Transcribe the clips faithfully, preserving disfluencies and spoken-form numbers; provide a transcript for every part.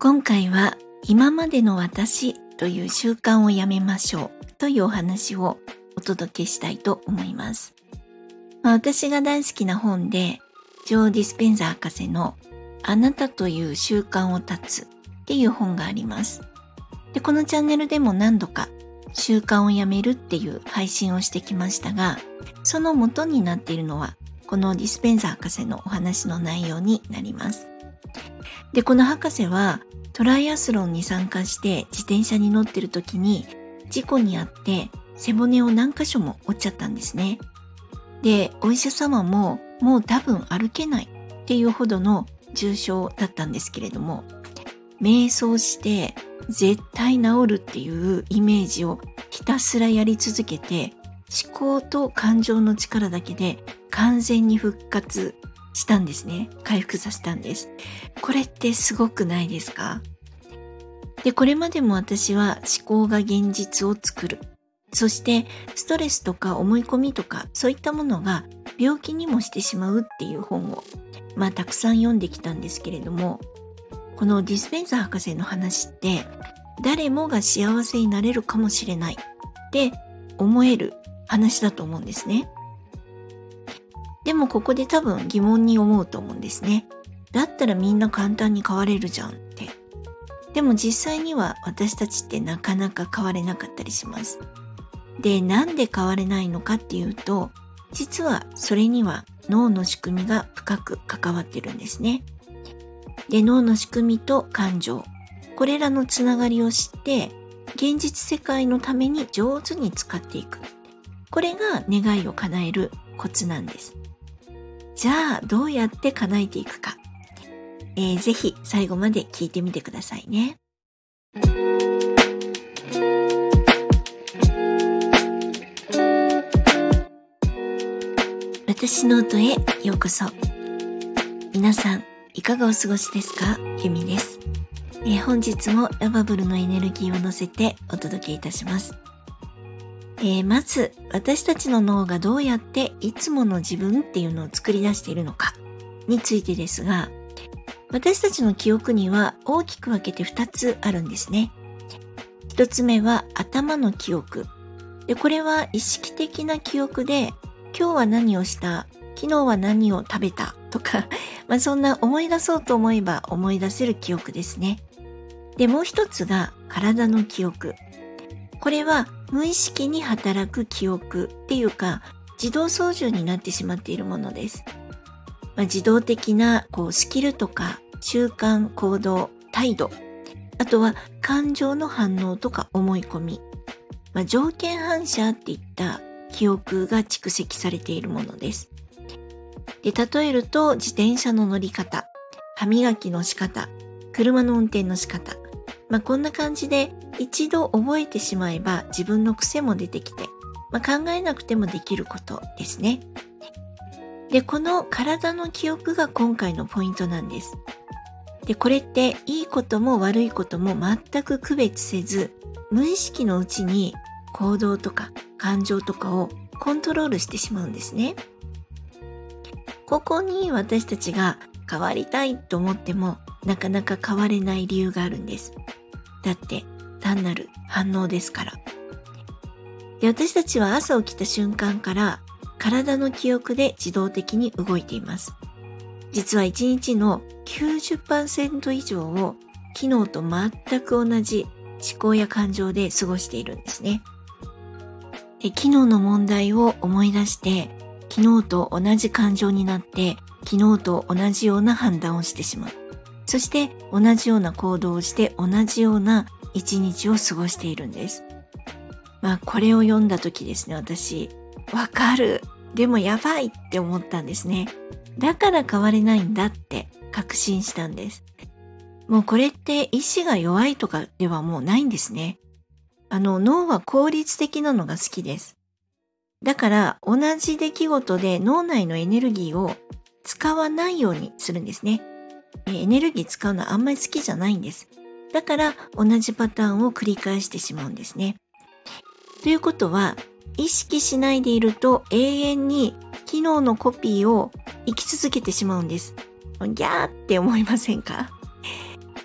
今回は今までの私という習慣をやめましょうというお話をお届けしたいと思います。まあ、私が大好きな本でジョー・ディスペンザ博士のあなたという習慣を断つっていう本があります。で、このチャンネルでも何度か習慣をやめるっていう配信をしてきましたが、その元になっているのはこのディスペンザ博士のお話の内容になります。で、この博士はトライアスロンに参加して自転車に乗ってる時に事故に遭って背骨を何箇所も折っちゃったんですね。で、お医者様ももう多分歩けないっていうほどの重傷だったんですけれども、瞑想して絶対治るっていうイメージをひたすらやり続けて、思考と感情の力だけで完全に復活したんですね。回復させたんです。これってすごくないですか？で、これまでも私は思考が現実を作る。そしてストレスとか思い込みとかそういったものが病気にもしてしまうっていう本をまあたくさん読んできたんですけれども、このディスペンザ博士の話って誰もが幸せになれるかもしれないって思える話だと思うんですね。でもここで多分疑問に思うと思うんですね。だったらみんな簡単に変われるじゃんって。でも実際には私たちってなかなか変われなかったりします。で、なんで変われないのかっていうと、実はそれには脳の仕組みが深く関わってるんですね。で、脳の仕組みと感情、これらのつながりを知って、現実世界のために上手に使っていく。これが願いを叶えるコツなんです。じゃあ、どうやって叶えていくか。えー、ぜひ最後まで聞いてみてくださいね。私の音へようこそ。皆さん、いかがお過ごしですか？ゆみです。えー、本日もラバブルのエネルギーを乗せてお届けいたします。えー、まず、私たちの脳がどうやっていつもの自分っていうのを作り出しているのかについてですが、私たちの記憶には大きく分けてふたつあるんですね。ひとつめは頭の記憶。で、これは意識的な記憶で、今日は何をした、昨日は何を食べたとか、まあそんな思い出そうと思えば思い出せる記憶ですね。で、もう一つが体の記憶。これは無意識に働く記憶っていうか、自動操縦になってしまっているものです。まあ、自動的なこうスキルとか習慣、行動、態度、あとは感情の反応とか思い込み、まあ、条件反射っていった記憶が蓄積されているものです。で、例えると自転車の乗り方、歯磨きの仕方、車の運転の仕方、まあ、こんな感じで一度覚えてしまえば自分の癖も出てきて、まあ、考えなくてもできることですね。で、この体の記憶が今回のポイントなんです。で、これっていいことも悪いことも全く区別せず、無意識のうちに行動とか感情とかをコントロールしてしまうんですね。ここに私たちが変わりたいと思ってもなかなか変われない理由があるんです。だって単なる反応ですから。で、私たちは朝起きた瞬間から体の記憶で自動的に動いています。実はいちにちの きゅうじゅっパーセント 以上を昨日と全く同じ思考や感情で過ごしているんですね。で、昨日の問題を思い出して昨日と同じ感情になって昨日と同じような判断をしてしまう。そして同じような行動をして同じような一日を過ごしているんです。まあこれを読んだ時ですね、私、わかる。でもやばいって思ったんですね。だから変われないんだって確信したんです。もうこれって意志が弱いとかではもうないんですね。あの脳は効率的なのが好きです。だから同じ出来事で脳内のエネルギーを使わないようにするんですね。エネルギー使うのはあんまり好きじゃないんです。だから同じパターンを繰り返してしまうんですね。ということは、意識しないでいると永遠に昨日のコピーを生き続けてしまうんです。ギャーって思いませんか？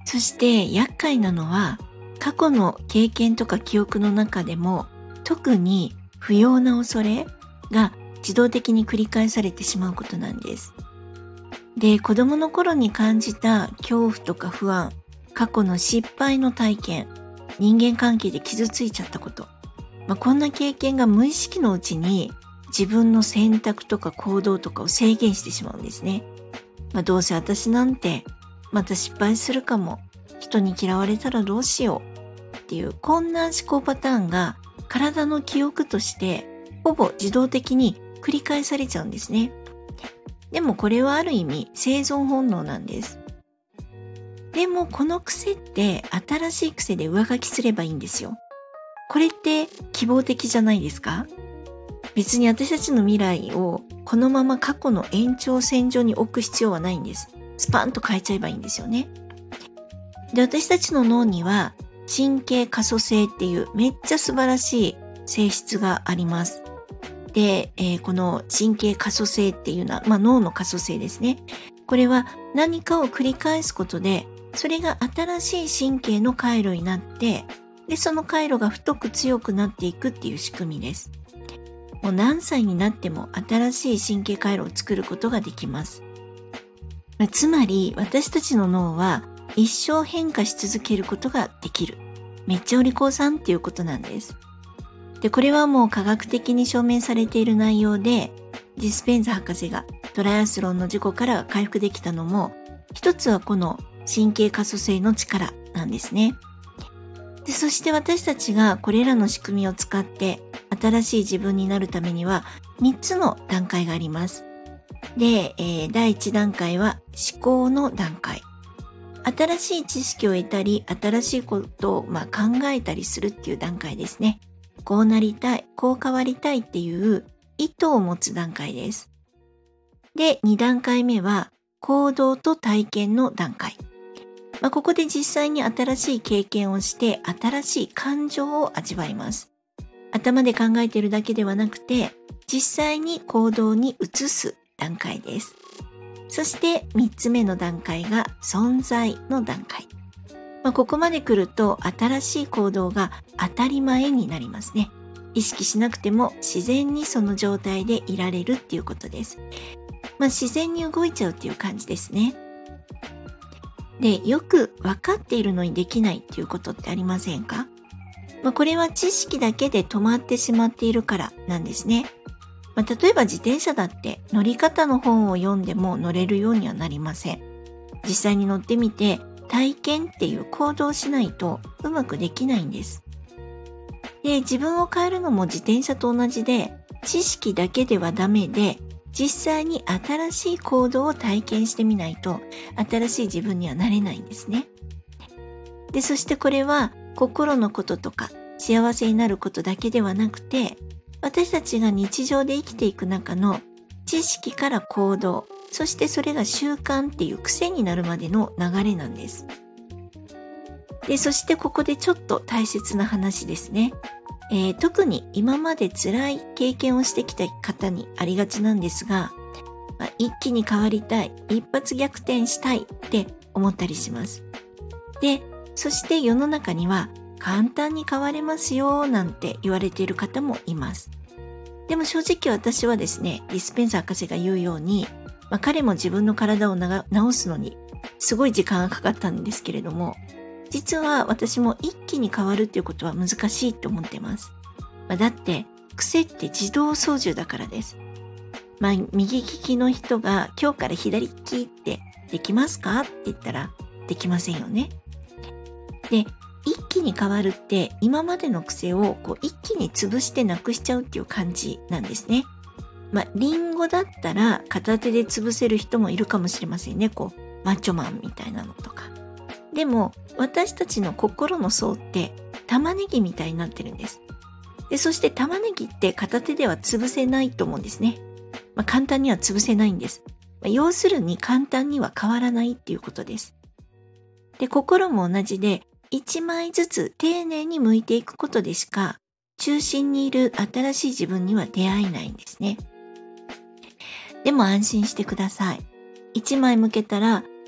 そして厄介なのは、過去の経験とか記憶の中でも特に不要な恐れが自動的に繰り返されてしまうことなんです。で、子供の頃に感じた恐怖とか不安、過去の失敗の体験、人間関係で傷ついちゃったこと、まあ、こんな経験が無意識のうちに自分の選択とか行動とかを制限してしまうんですね。まあ、どうせ私なんてまた失敗するかも、人に嫌われたらどうしようっていう、こんな思考パターンが体の記憶としてほぼ自動的に繰り返されちゃうんですね。でもこれはある意味生存本能なんです。でもこの癖って新しい癖で上書きすればいいんですよ。これって希望的じゃないですか？別に私たちの未来をこのまま過去の延長線上に置く必要はないんです。スパンと変えちゃえばいいんですよね。で、私たちの脳には神経可塑性っていうめっちゃ素晴らしい性質があります。で、えーこの神経可塑性っていうのは、まあ、脳の可塑性ですね。これは何かを繰り返すことで、それが新しい神経の回路になって、で、その回路が太く強くなっていくっていう仕組みです。もう何歳になっても新しい神経回路を作ることができます。つまり私たちの脳は一生変化し続けることができる。めっちゃお利口さんっていうことなんです。で、これはもう科学的に証明されている内容で、ディスペンザ博士がトライアスロンの事故から回復できたのも、一つはこの神経可塑性の力なんですね。で、そして私たちがこれらの仕組みを使って新しい自分になるためにはみっつの段階があります。で、えー、だいいち段階は思考の段階。新しい知識を得たり、新しいことを、まあ、考えたりするっていう段階ですね。こうなりたい、こう変わりたいっていう意図を持つ段階です。で、に段階目は行動と体験の段階。まあ、ここで実際に新しい経験をして新しい感情を味わいます。頭で考えているだけではなくて、実際に行動に移す段階です。そしてみっつめの段階が存在の段階。まあ、ここまで来ると新しい行動が当たり前になりますね。意識しなくても自然にその状態でいられるっていうことです。まあ、自然に動いちゃうっていう感じですね。で、よく分かっているのにできないっていうことってありませんか？まあ、これは知識だけで止まってしまっているからなんですね。まあ、例えば自転車だって乗り方の本を読んでも乗れるようにはなりません。実際に乗ってみて体験っていう行動をしないとうまくできないんです。で、自分を変えるのも自転車と同じで、知識だけではダメで、実際に新しい行動を体験してみないと新しい自分にはなれないんですね。で、そしてこれは心のこととか幸せになることだけではなくて、私たちが日常で生きていく中の知識から行動、そしてそれが習慣っていう癖になるまでの流れなんです。で、そしてここでちょっと大切な話ですね。えー、特に今まで辛い経験をしてきた方にありがちなんですが、まあ、一気に変わりたい、一発逆転したいって思ったりします。で、そして世の中には簡単に変われますよなんて言われている方もいます。でも正直私はですね、ディスペンサー博士が言うように、まあ、彼も自分の体をな治すのにすごい時間がかかったんですけれども、実は私も一気に変わるっていうことは難しいと思ってます。まあ、だって癖って自動操縦だからです。まあ、右利きの人が今日から左利きってできますかって言ったらできませんよね。で、一気に変わるって今までの癖をこう一気に潰してなくしちゃうっていう感じなんですね。まあ、リンゴだったら片手で潰せる人もいるかもしれませんね。こう、マッチョマンみたいなのとか。でも、私たちの心の層って玉ねぎみたいになってるんです。で、そして玉ねぎって片手では潰せないと思うんですね。まあ、簡単には潰せないんです。まあ、要するに簡単には変わらないっていうことです。で、心も同じで、一枚ずつ丁寧に剥いていくことでしか、中心にいる新しい自分には出会えないんですね。でも安心してください。一枚剥けたら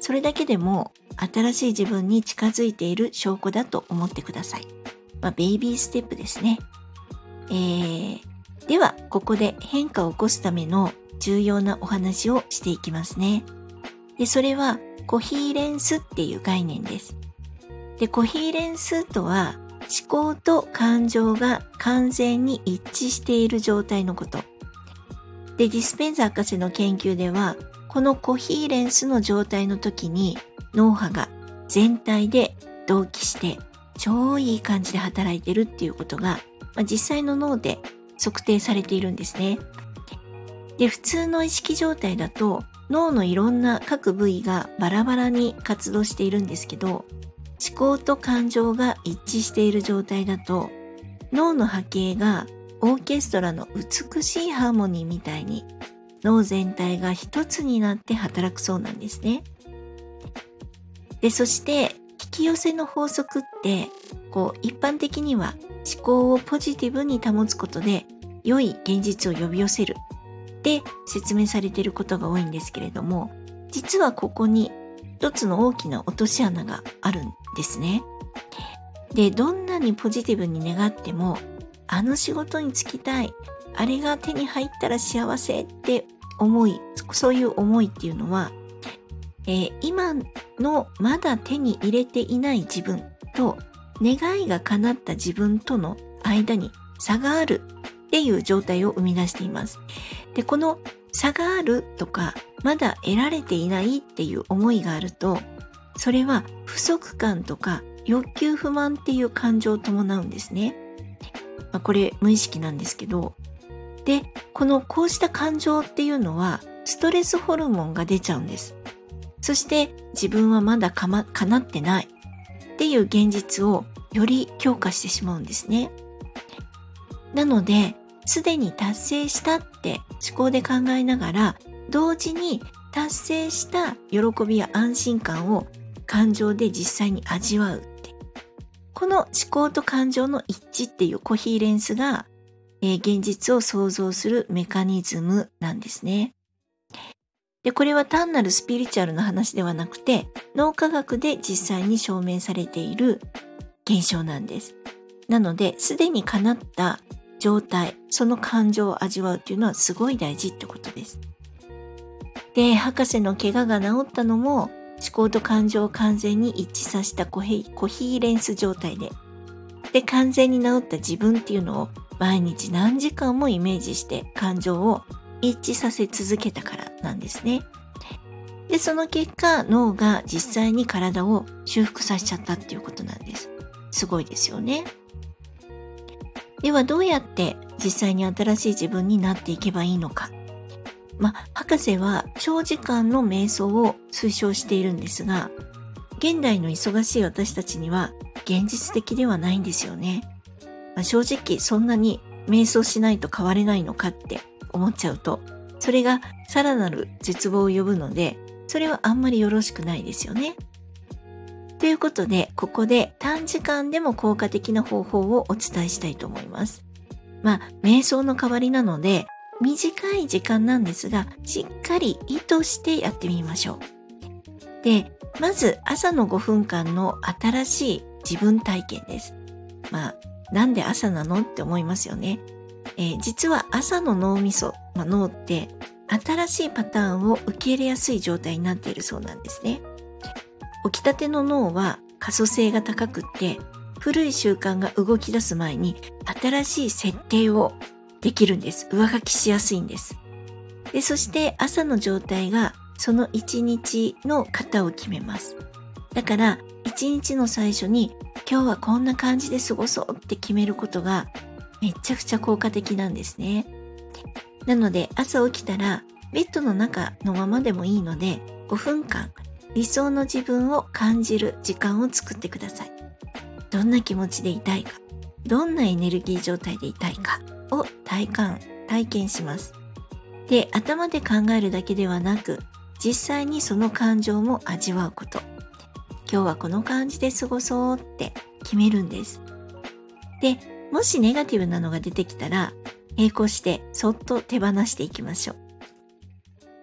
それだけでも新しい自分に近づいている証拠だと思ってください。まあ、ベイビーステップですね。えー、では、ここで変化を起こすための重要なお話をしていきますね。で、それはコヒーレンスっていう概念です。で、コヒーレンスとは思考と感情が完全に一致している状態のこと。で、ディスペンザー博士の研究では、このコヒーレンスの状態の時に脳波が全体で同期して超いい感じで働いてるっていうことが、まあ、実際の脳で測定されているんですね。で、普通の意識状態だと脳のいろんな各部位がバラバラに活動しているんですけど、思考と感情が一致している状態だと脳の波形がオーケストラの美しいハーモニーみたいに脳全体が一つになって働くそうなんですね。で、そして引き寄せの法則ってこう一般的には思考をポジティブに保つことで良い現実を呼び寄せるって説明されていることが多いんですけれども、実はここに一つの大きな落とし穴があるんですね。で、どんなにポジティブに願っても、あの仕事に就きたい、あれが手に入ったら幸せって思い、そういう思いっていうのは、えー、今のまだ手に入れていない自分と願いが叶った自分との間に差があるっていう状態を生み出しています。で、この差があるとか、まだ得られていないっていう思いがあると、それは不足感とか欲求不満っていう感情を伴うんですね。まあ、これ無意識なんですけど、で、このこうした感情っていうのはストレスホルモンが出ちゃうんです。そして自分はまだかま、叶ってないっていう現実をより強化してしまうんですね。なので、すでに達成したって思考で考えながら、同時に達成した喜びや安心感を感情で実際に味わうって。この思考と感情の一致っていうコヒーレンスが、えー、現実を創造するメカニズムなんですね。で、これは単なるスピリチュアルな話ではなくて、脳科学で実際に証明されている現象なんです。なので、すでに叶った状態、その感情を味わうっていうのはすごい大事ってことです。で、博士の怪我が治ったのも、思考と感情を完全に一致させたコヒーレンス状態で、で、完全に治った自分っていうのを毎日何時間もイメージして感情を一致させ続けたからなんですね。で、その結果、脳が実際に体を修復させちゃったっていうことなんです。すごいですよね。では、どうやって実際に新しい自分になっていけばいいのか。まあ、博士は長時間の瞑想を推奨しているんですが、現代の忙しい私たちには現実的ではないんですよね。まあ、正直そんなに瞑想しないと変われないのかって思っちゃうと、それがさらなる絶望を呼ぶので、それはあんまりよろしくないですよね。ということで、ここで短時間でも効果的な方法をお伝えしたいと思います。まあ、瞑想の代わりなので、短い時間なんですが、しっかり意図してやってみましょう。で、まず朝のごふんかんの新しい自分体験です。まあ、なんで朝なのって思いますよね。えー、実は朝の脳みそ、まあ、脳って新しいパターンを受け入れやすい状態になっているそうなんですね。起きたての脳は可塑性が高くって、古い習慣が動き出す前に新しい設定をできるんです。上書きしやすいんです。で、そして朝の状態がその一日の型を決めます。だから一日の最初に今日はこんな感じで過ごそうって決めることがめちゃくちゃ効果的なんですね。なので朝起きたらベッドの中のままでもいいのでごふんかん理想の自分を感じる時間を作ってください。どんな気持ちでいたいか、どんなエネルギー状態でいたいかを体感、体験します。で、頭で考えるだけではなく、実際にその感情も味わうこと。今日はこの感じで過ごそうって決めるんです。で、もしネガティブなのが出てきたら、並行してそっと手放していきましょう。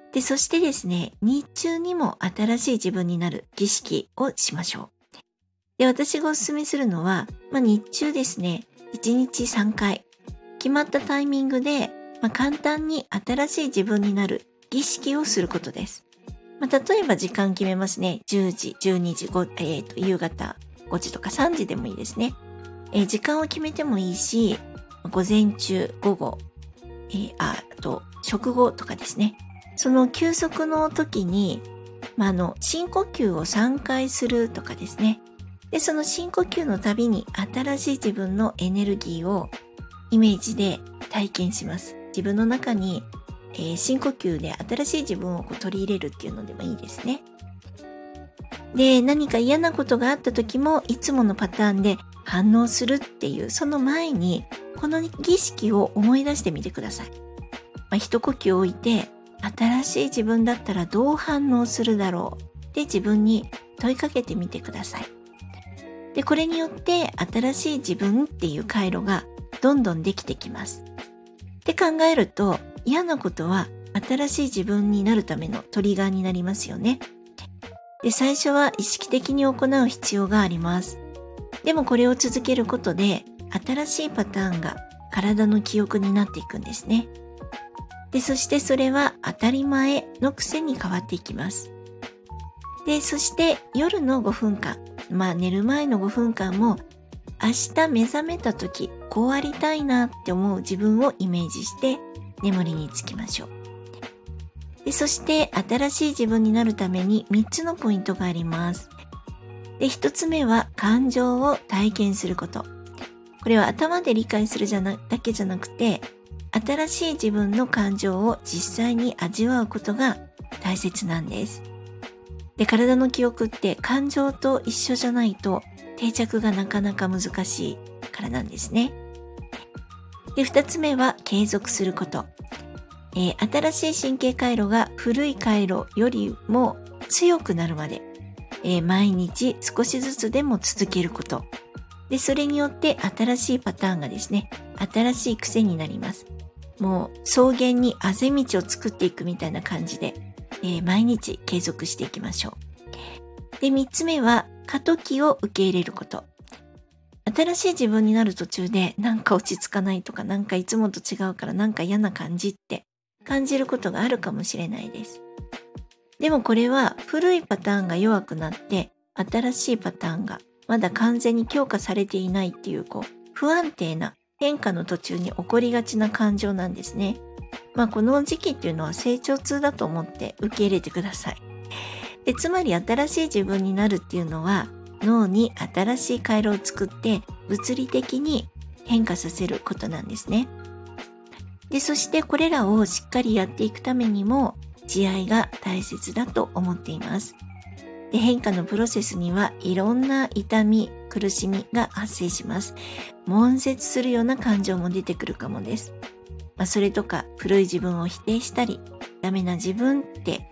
で、そしてですね、日中にも新しい自分になる儀式をしましょう。で、私がおすすめするのは、まあ、日中ですね、いちにちさんかい、決まったタイミングで、まあ、簡単に新しい自分になる儀式をすることです。まあ、例えば時間決めますね。じゅうじ、じゅうにじ、ごえー、と夕方ごじとかさんじでもいいですね。えー、時間を決めてもいいし、午前中、午後、えー、あと食後とかですね。その休息の時に、まあ、あの深呼吸をさんかいするとかですね。で、その深呼吸のたびに新しい自分のエネルギーをイメージで体験します。自分の中に、えー、深呼吸で新しい自分をこう取り入れるっていうのでもいいですね。で、何か嫌なことがあった時もいつものパターンで反応するっていう、その前にこの儀式を思い出してみてください。まあ、一呼吸置いて、新しい自分だったらどう反応するだろうって自分に問いかけてみてください。で、これによって新しい自分っていう回路がどんどんできてきます。って考えると、嫌なことは新しい自分になるためのトリガーになりますよね。で、最初は意識的に行う必要があります。でもこれを続けることで、新しいパターンが体の記憶になっていくんですね。で、そしてそれは当たり前の癖に変わっていきます。で、そして夜のごふんかん、まあ寝る前のごふんかんも、明日目覚めた時、こうありたいなって思う自分をイメージして眠りにつきましょう。で、そして新しい自分になるためにみっつのポイントがあります。で、ひとつめは感情を体験すること。これは頭で理解するじゃなだけじゃなくて、新しい自分の感情を実際に味わうことが大切なんです。で、体の記憶って感情と一緒じゃないと定着がなかなか難しいからなんですね。で、二つ目は継続すること。えー、新しい神経回路が古い回路よりも強くなるまで、えー、毎日少しずつでも続けること。で、それによって新しいパターンがですね、新しい癖になります。もう草原にあぜ道を作っていくみたいな感じで、えー、毎日継続していきましょう。で、三つ目は過渡期を受け入れること。新しい自分になる途中でなんか落ち着かないとか、なんかいつもと違うからなんか嫌な感じって感じることがあるかもしれないです。でもこれは古いパターンが弱くなって新しいパターンがまだ完全に強化されていないっていう、こう不安定な変化の途中に起こりがちな感情なんですね。まあこの時期っていうのは成長痛だと思って受け入れてください。で、つまり新しい自分になるっていうのは脳に新しい回路を作って物理的に変化させることなんですね。で、そしてこれらをしっかりやっていくためにも慈愛が大切だと思っています。で、変化のプロセスにはいろんな痛み、苦しみが発生します。悶絶するような感情も出てくるかもです。まあ、それとか古い自分を否定したり、ダメな自分って、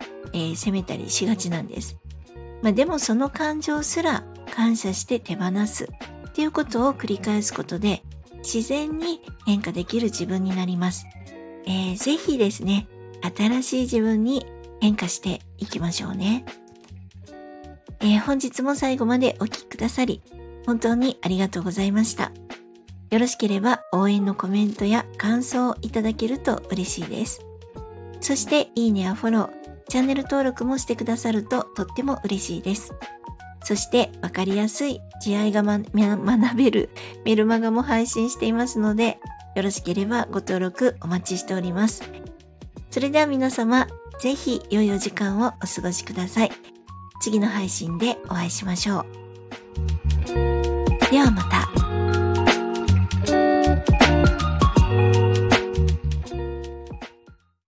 えー、責めたりしがちなんです。まあ、でもその感情すら感謝して手放すっていうことを繰り返すことで自然に変化できる自分になります。えー、ぜひですね、新しい自分に変化していきましょうね。えー、本日も最後までお聞きくださり本当にありがとうございました。よろしければ応援のコメントや感想をいただけると嬉しいです。そしていいねやフォロー、チャンネル登録もしてくださるととっても嬉しいです。そしてわかりやすい慈愛が、ま、学べるメルマガも配信していますので、よろしければご登録お待ちしております。それでは皆様、ぜひ良いお時間をお過ごしください。次の配信でお会いしましょう。ではまた。